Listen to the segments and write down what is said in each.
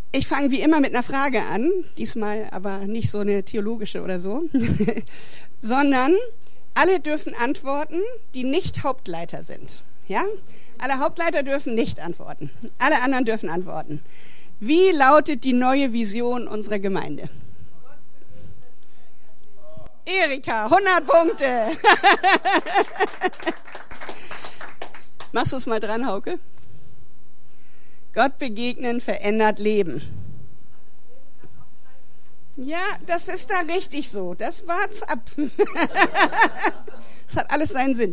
Ich fange wie immer mit einer Frage an, diesmal aber nicht so eine theologische oder so, sondern alle dürfen antworten, die nicht Hauptleiter sind. Ja? Alle Hauptleiter dürfen nicht antworten. Alle anderen dürfen antworten. Wie lautet die neue Vision unserer Gemeinde? Erika, 100 Punkte. Machst du es mal dran, Hauke? Gott begegnen verändert Leben. Ja, das ist da richtig so. Das war's ab. Das hat alles seinen Sinn.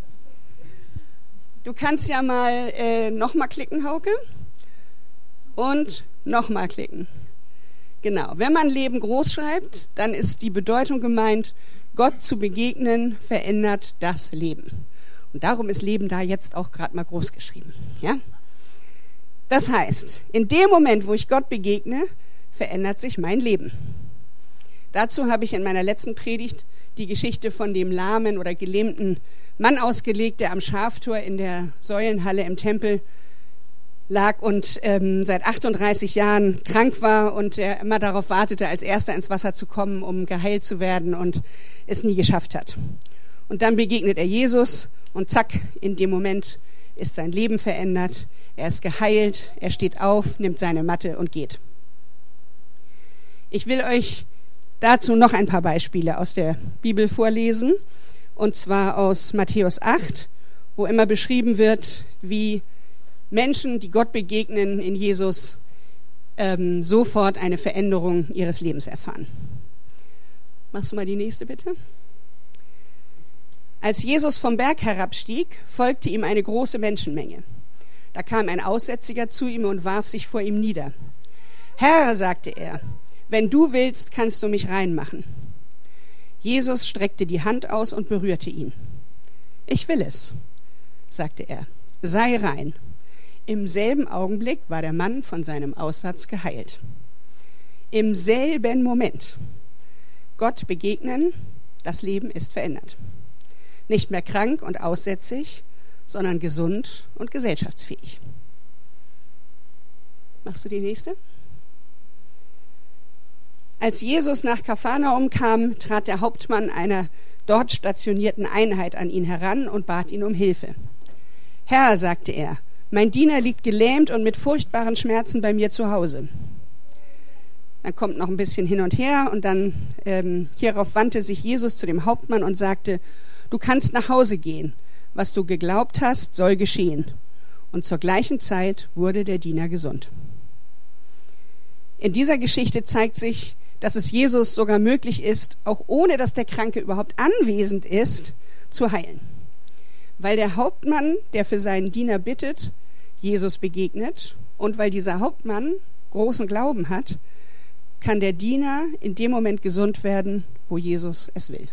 Du kannst ja mal nochmal klicken, Hauke. Und nochmal klicken. Genau. Wenn man Leben groß schreibt, dann ist die Bedeutung gemeint, Gott zu begegnen verändert das Leben. Und darum ist Leben da jetzt auch gerade mal groß geschrieben. Ja? Das heißt, in dem Moment, wo ich Gott begegne, verändert sich mein Leben. Dazu habe ich in meiner letzten Predigt die Geschichte von dem lahmen oder gelähmten Mann ausgelegt, der am Schaftor in der Säulenhalle im Tempel lag und seit 38 Jahren krank war und er immer darauf wartete, als Erster ins Wasser zu kommen, um geheilt zu werden und es nie geschafft hat. Und dann begegnet er Jesus und zack, in dem Moment ist sein Leben verändert. Er ist geheilt, er steht auf, nimmt seine Matte und geht. Ich will euch dazu noch ein paar Beispiele aus der Bibel vorlesen, und zwar aus Matthäus 8, wo immer beschrieben wird, wie Menschen, die Gott begegnen in Jesus, sofort eine Veränderung ihres Lebens erfahren. Machst du mal die nächste bitte? Als Jesus vom Berg herabstieg, folgte ihm eine große Menschenmenge. Da kam ein Aussätziger zu ihm und warf sich vor ihm nieder. Herr, sagte er, wenn du willst, kannst du mich rein machen. Jesus streckte die Hand aus und berührte ihn. Ich will es, sagte er, sei rein. Im selben Augenblick war der Mann von seinem Aussatz geheilt. Im selben Moment. Gott begegnen, das Leben ist verändert. Nicht mehr krank und aussätzig, sondern gesund und gesellschaftsfähig. Machst du die nächste? Als Jesus nach Kapharnaum kam, trat der Hauptmann einer dort stationierten Einheit an ihn heran und bat ihn um Hilfe. Herr, sagte er, mein Diener liegt gelähmt und mit furchtbaren Schmerzen bei mir zu Hause. Dann kommt noch ein bisschen hin und her und dann hierauf wandte sich Jesus zu dem Hauptmann und sagte, du kannst nach Hause gehen. Was du geglaubt hast, soll geschehen. Und zur gleichen Zeit wurde der Diener gesund. In dieser Geschichte zeigt sich, dass es Jesus sogar möglich ist, auch ohne dass der Kranke überhaupt anwesend ist, zu heilen. Weil der Hauptmann, der für seinen Diener bittet, Jesus begegnet und weil dieser Hauptmann großen Glauben hat, kann der Diener in dem Moment gesund werden, wo Jesus es will.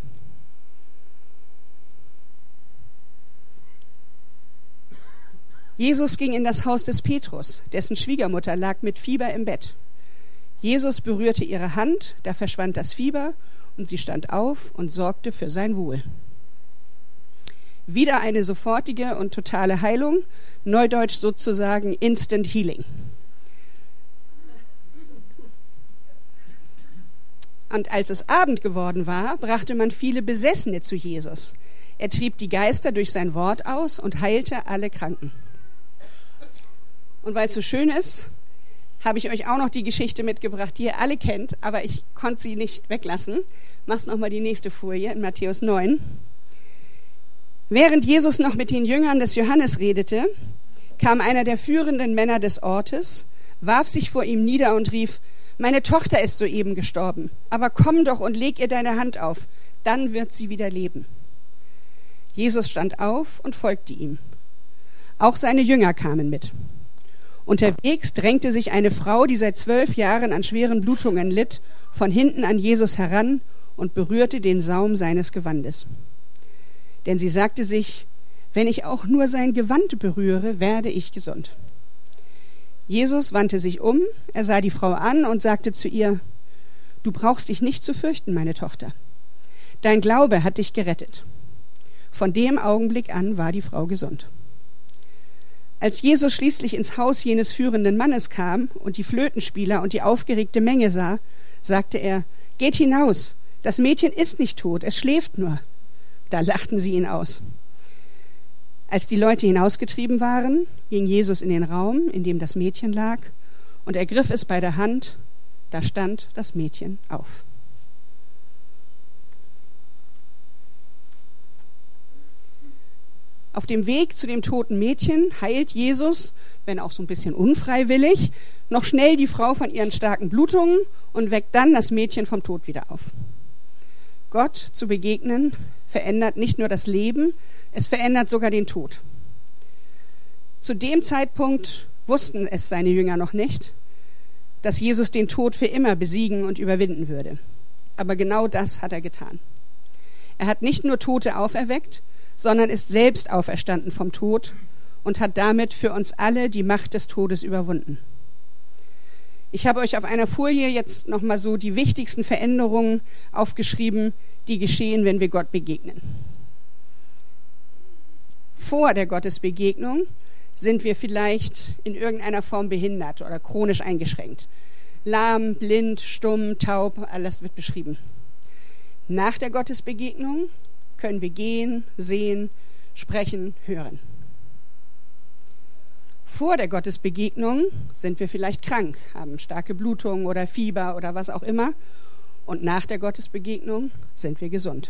Jesus ging in das Haus des Petrus, dessen Schwiegermutter lag mit Fieber im Bett. Jesus berührte ihre Hand, da verschwand das Fieber und sie stand auf und sorgte für sein Wohl. Wieder eine sofortige und totale Heilung, neudeutsch sozusagen Instant Healing. Und als es Abend geworden war, brachte man viele Besessene zu Jesus. Er trieb die Geister durch sein Wort aus und heilte alle Kranken. Und weil es so schön ist, habe ich euch auch noch die Geschichte mitgebracht, die ihr alle kennt, aber ich konnte sie nicht weglassen. Machst noch mal die nächste Folie in Matthäus 9. Während Jesus noch mit den Jüngern des Johannes redete, kam einer der führenden Männer des Ortes, warf sich vor ihm nieder und rief, meine Tochter ist soeben gestorben, aber komm doch und leg ihr deine Hand auf, dann wird sie wieder leben. Jesus stand auf und folgte ihm. Auch seine Jünger kamen mit. Unterwegs drängte sich eine Frau, die seit 12 Jahren an schweren Blutungen litt, von hinten an Jesus heran und berührte den Saum seines Gewandes. Denn sie sagte sich, wenn ich auch nur sein Gewand berühre, werde ich gesund. Jesus wandte sich um, er sah die Frau an und sagte zu ihr, du brauchst dich nicht zu fürchten, meine Tochter. Dein Glaube hat dich gerettet. Von dem Augenblick an war die Frau gesund. Als Jesus schließlich ins Haus jenes führenden Mannes kam und die Flötenspieler und die aufgeregte Menge sah, sagte er: Geht hinaus, das Mädchen ist nicht tot, es schläft nur. Da lachten sie ihn aus. Als die Leute hinausgetrieben waren, ging Jesus in den Raum, in dem das Mädchen lag, und ergriff es bei der Hand. Da stand das Mädchen auf. Auf dem Weg zu dem toten Mädchen heilt Jesus, wenn auch so ein bisschen unfreiwillig, noch schnell die Frau von ihren starken Blutungen und weckt dann das Mädchen vom Tod wieder auf. Gott zu begegnen verändert nicht nur das Leben, es verändert sogar den Tod. Zu dem Zeitpunkt wussten es seine Jünger noch nicht, dass Jesus den Tod für immer besiegen und überwinden würde. Aber genau das hat er getan. Er hat nicht nur Tote auferweckt, sondern ist selbst auferstanden vom Tod und hat damit für uns alle die Macht des Todes überwunden. Ich habe euch auf einer Folie jetzt nochmal so die wichtigsten Veränderungen aufgeschrieben, die geschehen, wenn wir Gott begegnen. Vor der Gottesbegegnung sind wir vielleicht in irgendeiner Form behindert oder chronisch eingeschränkt. Lahm, blind, stumm, taub, alles wird beschrieben. Nach der Gottesbegegnung können wir gehen, sehen, sprechen, hören. Vor der Gottesbegegnung sind wir vielleicht krank, haben starke Blutung oder Fieber oder was auch immer. Und nach der Gottesbegegnung sind wir gesund.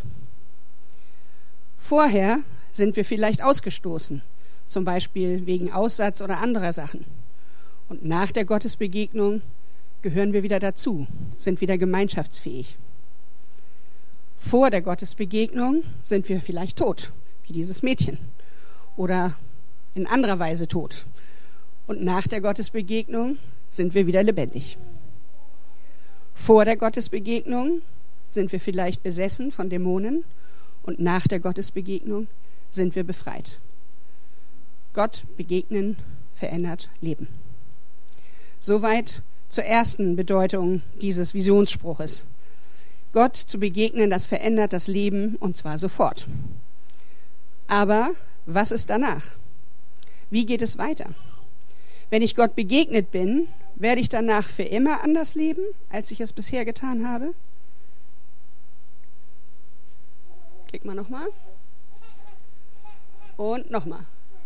Vorher sind wir vielleicht ausgestoßen, zum Beispiel wegen Aussatz oder anderer Sachen. Und nach der Gottesbegegnung gehören wir wieder dazu, sind wieder gemeinschaftsfähig. Vor der Gottesbegegnung sind wir vielleicht tot, wie dieses Mädchen, oder in anderer Weise tot. Und nach der Gottesbegegnung sind wir wieder lebendig. Vor der Gottesbegegnung sind wir vielleicht besessen von Dämonen und nach der Gottesbegegnung sind wir befreit. Gott begegnen verändert Leben. Soweit zur ersten Bedeutung dieses Visionsspruches. Gott zu begegnen, das verändert das Leben und zwar sofort. Aber was ist danach? Wie geht es weiter? Wenn ich Gott begegnet bin, werde ich danach für immer anders leben, als ich es bisher getan habe? Klick mal nochmal. Und nochmal.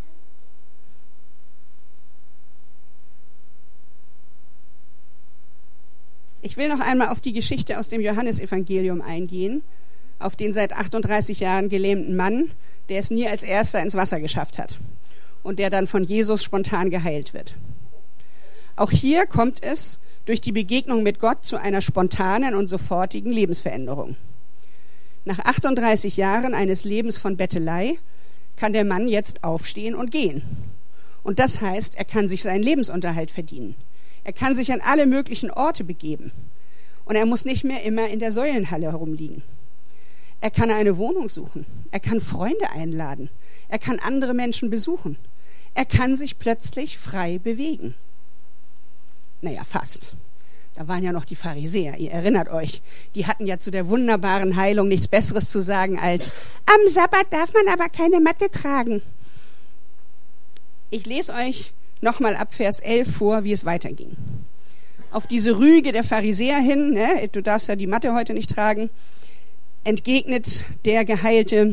Ich will noch einmal auf die Geschichte aus dem Johannesevangelium eingehen, auf den seit 38 Jahren gelähmten Mann, der es nie als erster ins Wasser geschafft hat und der dann von Jesus spontan geheilt wird. Auch hier kommt es durch die Begegnung mit Gott zu einer spontanen und sofortigen Lebensveränderung. Nach 38 Jahren eines Lebens von Bettelei kann der Mann jetzt aufstehen und gehen. Und das heißt, er kann sich seinen Lebensunterhalt verdienen. Er kann sich an alle möglichen Orte begeben. Und er muss nicht mehr immer in der Säulenhalle herumliegen. Er kann eine Wohnung suchen. Er kann Freunde einladen. Er kann andere Menschen besuchen. Er kann sich plötzlich frei bewegen. Naja, fast. Da waren ja noch die Pharisäer, ihr erinnert euch. Die hatten ja zu der wunderbaren Heilung nichts Besseres zu sagen als: Am Sabbat darf man aber keine Matte tragen. Ich lese euch nochmal ab Vers 11 vor, wie es weiterging. Auf diese Rüge der Pharisäer hin, ne, du darfst ja die Matte heute nicht tragen, entgegnet der Geheilte: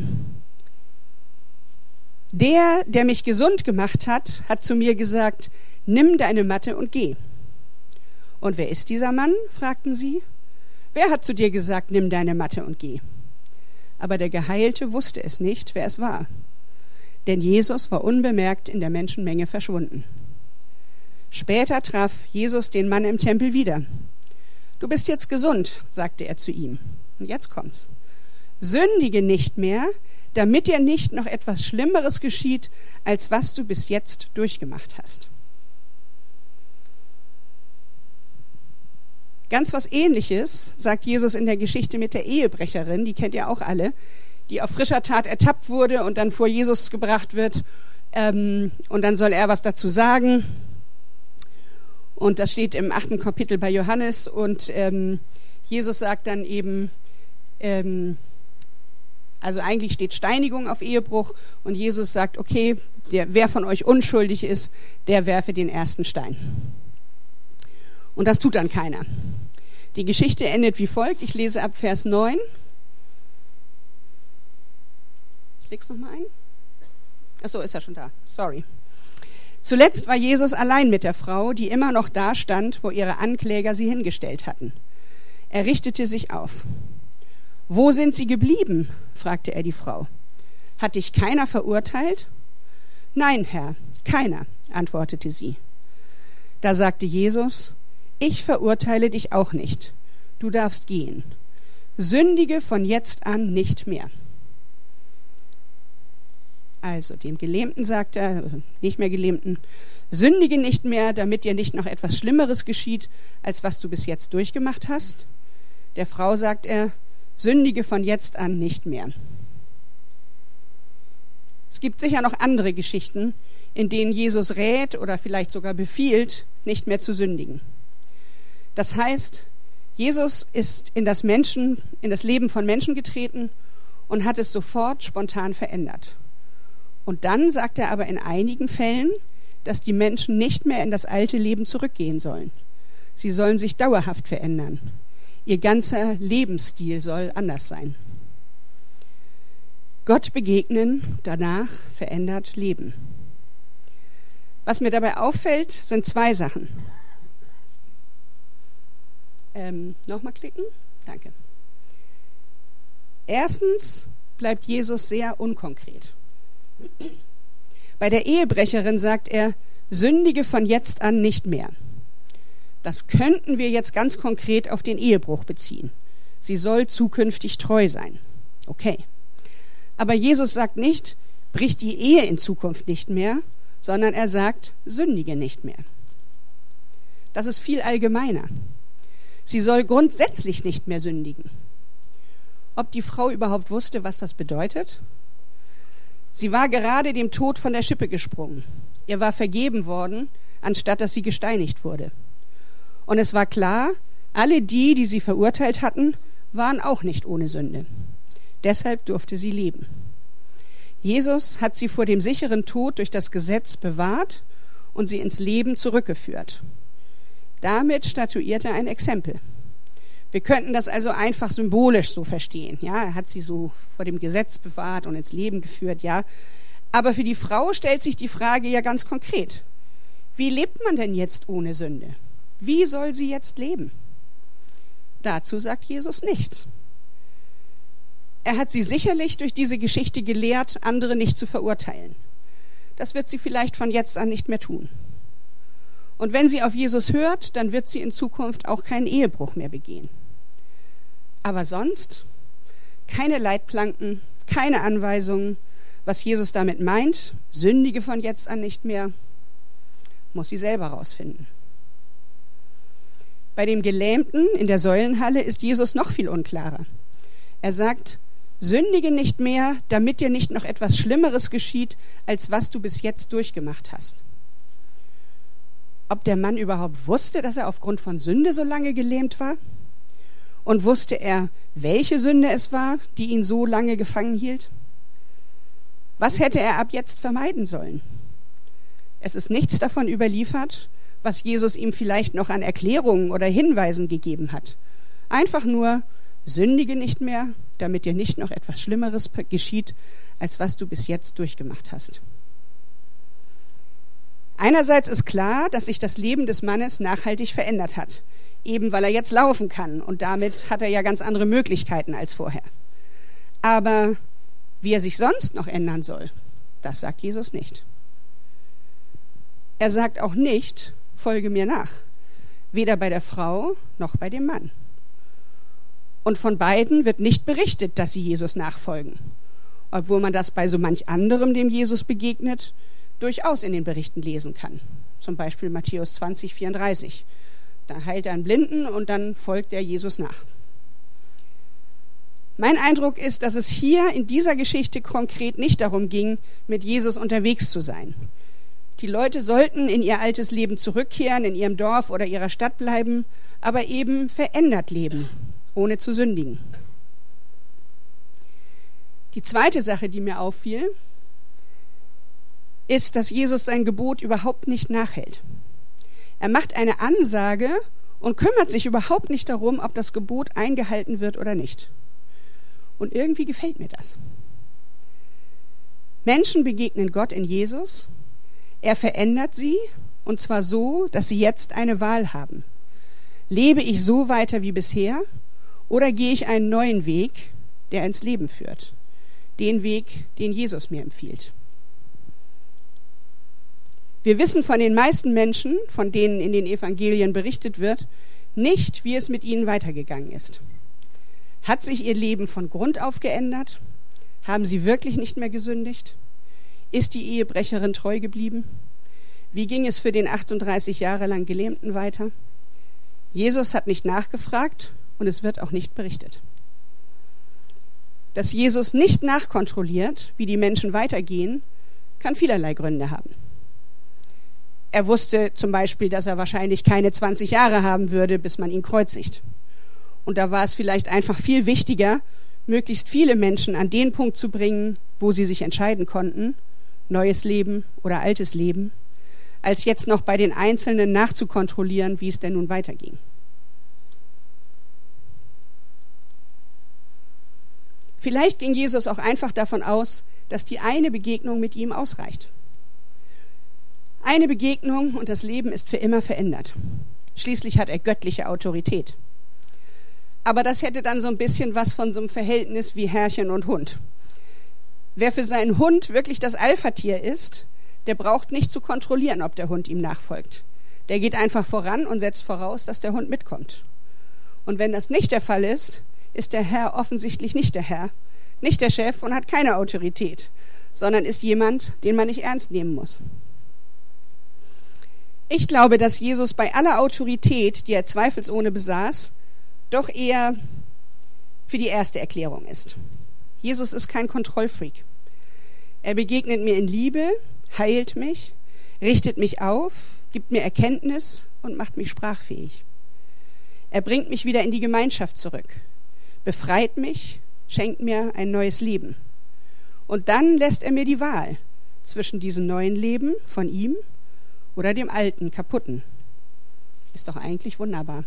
Der mich gesund gemacht hat, hat zu mir gesagt: Nimm deine Matte und geh. Und wer ist dieser Mann? Fragten sie. Wer hat zu dir gesagt: Nimm deine Matte und geh? Aber der Geheilte wusste es nicht, wer es war. Denn Jesus war unbemerkt in der Menschenmenge verschwunden. Später traf Jesus den Mann im Tempel wieder. Du bist jetzt gesund, sagte er zu ihm. Und jetzt kommt's. Sündige nicht mehr, damit dir nicht noch etwas Schlimmeres geschieht, als was du bis jetzt durchgemacht hast. Ganz was Ähnliches sagt Jesus in der Geschichte mit der Ehebrecherin, die kennt ihr auch alle, die auf frischer Tat ertappt wurde und dann vor Jesus gebracht wird, und dann soll er was dazu sagen. Und das steht im 8. Kapitel bei Johannes und Jesus sagt dann eben, Also eigentlich steht Steinigung auf Ehebruch und Jesus sagt, okay, wer von euch unschuldig ist, der werfe den ersten Stein. Und das tut dann keiner. Die Geschichte endet wie folgt. Ich lese ab Vers 9. Ich leg's nochmal ein. Achso, ist er schon da. Sorry. Zuletzt war Jesus allein mit der Frau, die immer noch da stand, wo ihre Ankläger sie hingestellt hatten. Er richtete sich auf. »Wo sind sie geblieben?« fragte er die Frau. »Hat dich keiner verurteilt?« »Nein, Herr, keiner«, antwortete sie. Da sagte Jesus, »Ich verurteile dich auch nicht. Du darfst gehen. Sündige von jetzt an nicht mehr.« Also dem Gelähmten sagt er, nicht mehr Gelähmten, sündige nicht mehr, damit dir nicht noch etwas Schlimmeres geschieht, als was du bis jetzt durchgemacht hast. Der Frau sagt er, sündige von jetzt an nicht mehr. Es gibt sicher noch andere Geschichten, in denen Jesus rät oder vielleicht sogar befiehlt, nicht mehr zu sündigen. Das heißt, Jesus ist in das Leben von Menschen getreten und hat es sofort spontan verändert. Und dann sagt er aber in einigen Fällen, dass die Menschen nicht mehr in das alte Leben zurückgehen sollen. Sie sollen sich dauerhaft verändern. Ihr ganzer Lebensstil soll anders sein. Gott begegnen, danach verändert Leben. Was mir dabei auffällt, sind zwei Sachen. Nochmal klicken? Danke. Erstens bleibt Jesus sehr unkonkret. Bei der Ehebrecherin sagt er, sündige von jetzt an nicht mehr. Das könnten wir jetzt ganz konkret auf den Ehebruch beziehen. Sie soll zukünftig treu sein. Okay. Aber Jesus sagt nicht, brich die Ehe in Zukunft nicht mehr, sondern er sagt, sündige nicht mehr. Das ist viel allgemeiner. Sie soll grundsätzlich nicht mehr sündigen. Ob die Frau überhaupt wusste, was das bedeutet? Sie war gerade dem Tod von der Schippe gesprungen. Ihr war vergeben worden, anstatt dass sie gesteinigt wurde. Und es war klar, alle die sie verurteilt hatten, waren auch nicht ohne Sünde. Deshalb durfte sie leben. Jesus hat sie vor dem sicheren Tod durch das Gesetz bewahrt und sie ins Leben zurückgeführt. Damit statuiert er ein Exempel. Wir könnten das also einfach symbolisch so verstehen. Ja, er hat sie so vor dem Gesetz bewahrt und ins Leben geführt, ja. Aber für die Frau stellt sich die Frage ja ganz konkret. Wie lebt man denn jetzt ohne Sünde? Wie soll sie jetzt leben? Dazu sagt Jesus nichts. Er hat sie sicherlich durch diese Geschichte gelehrt, andere nicht zu verurteilen. Das wird sie vielleicht von jetzt an nicht mehr tun. Und wenn sie auf Jesus hört, dann wird sie in Zukunft auch keinen Ehebruch mehr begehen. Aber sonst keine Leitplanken, keine Anweisungen, was Jesus damit meint, sündige von jetzt an nicht mehr, muss sie selber rausfinden. Bei dem Gelähmten in der Säulenhalle ist Jesus noch viel unklarer. Er sagt, sündige nicht mehr, damit dir nicht noch etwas Schlimmeres geschieht, als was du bis jetzt durchgemacht hast. Ob der Mann überhaupt wusste, dass er aufgrund von Sünde so lange gelähmt war? Und wusste er, welche Sünde es war, die ihn so lange gefangen hielt? Was hätte er ab jetzt vermeiden sollen? Es ist nichts davon überliefert, was Jesus ihm vielleicht noch an Erklärungen oder Hinweisen gegeben hat. Einfach nur, sündige nicht mehr, damit dir nicht noch etwas Schlimmeres geschieht, als was du bis jetzt durchgemacht hast. Einerseits ist klar, dass sich das Leben des Mannes nachhaltig verändert hat, eben weil er jetzt laufen kann und damit hat er ja ganz andere Möglichkeiten als vorher. Aber wie er sich sonst noch ändern soll, das sagt Jesus nicht. Er sagt auch nicht, folge mir nach, weder bei der Frau noch bei dem Mann. Und von beiden wird nicht berichtet, dass sie Jesus nachfolgen, obwohl man das bei so manch anderem, dem Jesus begegnet, durchaus in den Berichten lesen kann. Zum Beispiel Matthäus 20, 34. Da heilt er einen Blinden und dann folgt er Jesus nach. Mein Eindruck ist, dass es hier in dieser Geschichte konkret nicht darum ging, mit Jesus unterwegs zu sein. Die Leute sollten in ihr altes Leben zurückkehren, in ihrem Dorf oder ihrer Stadt bleiben, aber eben verändert leben, ohne zu sündigen. Die zweite Sache, die mir auffiel, ist, dass Jesus sein Gebot überhaupt nicht nachhält. Er macht eine Ansage und kümmert sich überhaupt nicht darum, ob das Gebot eingehalten wird oder nicht. Und irgendwie gefällt mir das. Menschen begegnen Gott in Jesus. Er verändert sie, und zwar so, dass sie jetzt eine Wahl haben. Lebe ich so weiter wie bisher oder gehe ich einen neuen Weg, der ins Leben führt? Den Weg, den Jesus mir empfiehlt. Wir wissen von den meisten Menschen, von denen in den Evangelien berichtet wird, nicht, wie es mit ihnen weitergegangen ist. Hat sich ihr Leben von Grund auf geändert? Haben sie wirklich nicht mehr gesündigt? Ist die Ehebrecherin treu geblieben? Wie ging es für den 38 Jahre lang Gelähmten weiter? Jesus hat nicht nachgefragt und es wird auch nicht berichtet. Dass Jesus nicht nachkontrolliert, wie die Menschen weitergehen, kann vielerlei Gründe haben. Er wusste zum Beispiel, dass er wahrscheinlich keine 20 Jahre haben würde, bis man ihn kreuzigt. Und da war es vielleicht einfach viel wichtiger, möglichst viele Menschen an den Punkt zu bringen, wo sie sich entscheiden konnten, neues Leben oder altes Leben, als jetzt noch bei den Einzelnen nachzukontrollieren, wie es denn nun weiterging. Vielleicht ging Jesus auch einfach davon aus, dass die eine Begegnung mit ihm ausreicht. Eine Begegnung und das Leben ist für immer verändert. Schließlich hat er göttliche Autorität. Aber das hätte dann so ein bisschen was von so einem Verhältnis wie Herrchen und Hund. Wer für seinen Hund wirklich das Alpha-Tier ist, der braucht nicht zu kontrollieren, ob der Hund ihm nachfolgt. Der geht einfach voran und setzt voraus, dass der Hund mitkommt. Und wenn das nicht der Fall ist, ist der Herr offensichtlich nicht der Herr, nicht der Chef und hat keine Autorität, sondern ist jemand, den man nicht ernst nehmen muss. Ich glaube, dass Jesus bei aller Autorität, die er zweifelsohne besaß, doch eher für die erste Erklärung ist. Jesus ist kein Kontrollfreak. Er begegnet mir in Liebe, heilt mich, richtet mich auf, gibt mir Erkenntnis und macht mich sprachfähig. Er bringt mich wieder in die Gemeinschaft zurück, befreit mich, schenkt mir ein neues Leben. Und dann lässt er mir die Wahl zwischen diesem neuen Leben von ihm oder dem alten, kaputten. Ist doch eigentlich wunderbar.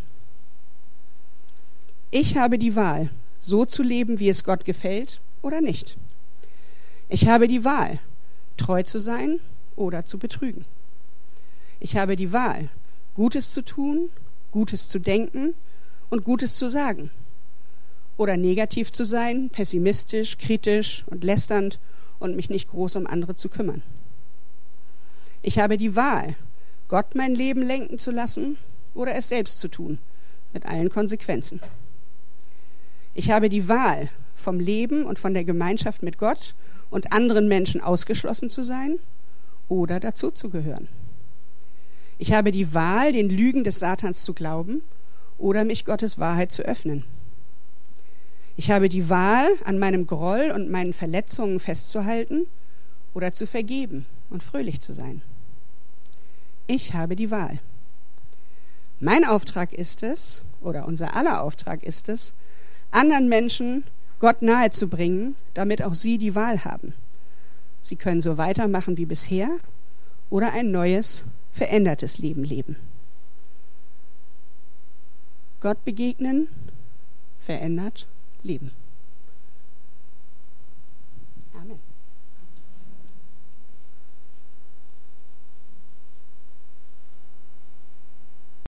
Ich habe die Wahl, so zu leben, wie es Gott gefällt oder nicht. Ich habe die Wahl, treu zu sein oder zu betrügen. Ich habe die Wahl, Gutes zu tun, Gutes zu denken und Gutes zu sagen. Oder negativ zu sein, pessimistisch, kritisch und lästernd und mich nicht groß um andere zu kümmern. Ich habe die Wahl, Gott mein Leben lenken zu lassen oder es selbst zu tun, mit allen Konsequenzen. Ich habe die Wahl, vom Leben und von der Gemeinschaft mit Gott und anderen Menschen ausgeschlossen zu sein oder dazuzugehören. Ich habe die Wahl, den Lügen des Satans zu glauben oder mich Gottes Wahrheit zu öffnen. Ich habe die Wahl, an meinem Groll und meinen Verletzungen festzuhalten oder zu vergeben und fröhlich zu sein. Ich habe die Wahl. Mein Auftrag ist es, oder unser aller Auftrag ist es, anderen Menschen Gott nahe zu bringen, damit auch sie die Wahl haben. Sie können so weitermachen wie bisher oder ein neues, verändertes Leben leben. Gott begegnen, verändert leben.